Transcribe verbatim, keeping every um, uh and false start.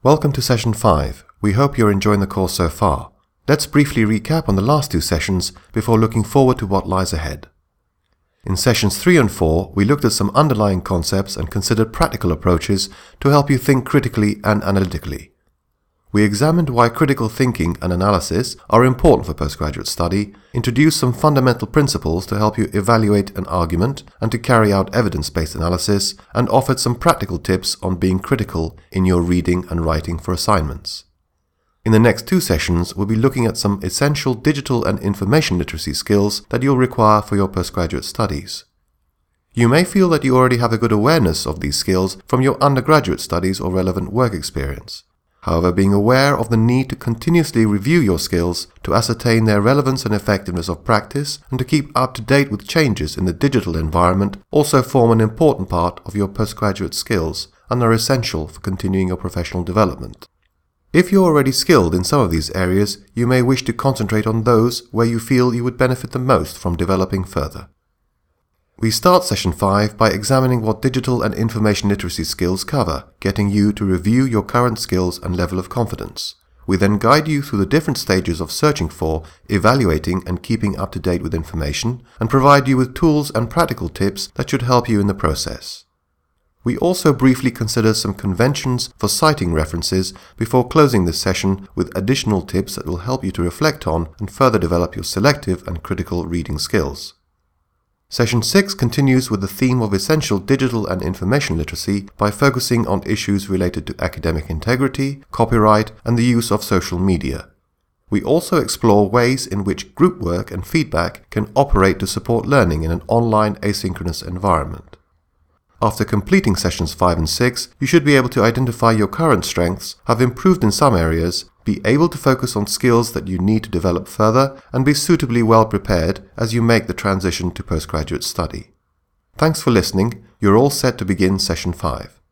Welcome to Session five. We hope you're enjoying the course so far. Let's briefly recap on the last two sessions before looking forward to what lies ahead. In Sessions three and four, we looked at some underlying concepts and considered practical approaches to help you think critically and analytically. We examined why critical thinking and analysis are important for postgraduate study, introduced some fundamental principles to help you evaluate an argument and to carry out evidence-based analysis, and offered some practical tips on being critical in your reading and writing for assignments. In the next two sessions, we'll be looking at some essential digital and information literacy skills that you'll require for your postgraduate studies. You may feel that you already have a good awareness of these skills from your undergraduate studies or relevant work experience. However, being aware of the need to continuously review your skills to ascertain their relevance and effectiveness of practice and to keep up to date with changes in the digital environment also form an important part of your postgraduate skills and are essential for continuing your professional development. If you're already skilled in some of these areas, you may wish to concentrate on those where you feel you would benefit the most from developing further. We start Session five by examining what digital and information literacy skills cover, getting you to review your current skills and level of confidence. We then guide you through the different stages of searching for, evaluating and keeping up to date with information, and provide you with tools and practical tips that should help you in the process. We also briefly consider some conventions for citing references before closing this session with additional tips that will help you to reflect on and further develop your selective and critical reading skills. Session six continues with the theme of essential digital and information literacy by focusing on issues related to academic integrity, copyright, and the use of social media. We also explore ways in which group work and feedback can operate to support learning in an online asynchronous environment. After completing Sessions five and six, you should be able to identify your current strengths, have improved in some areas, be able to focus on skills that you need to develop further, and be suitably well prepared as you make the transition to postgraduate study. Thanks for listening. You're all set to begin Session five.